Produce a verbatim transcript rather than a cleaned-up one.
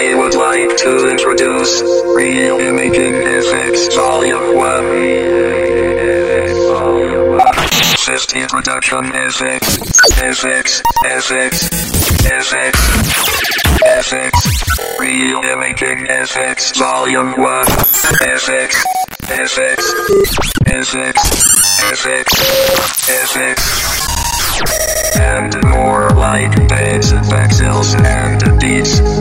I would like to introduce Real Imaging Physics Volume one. System Introduction Physics, Physics, Physics, Physics, Physics, Real Imaging Physics Volume one. Physics, Physics, Physics, Physics, Physics, and more like bits and pixels and beats.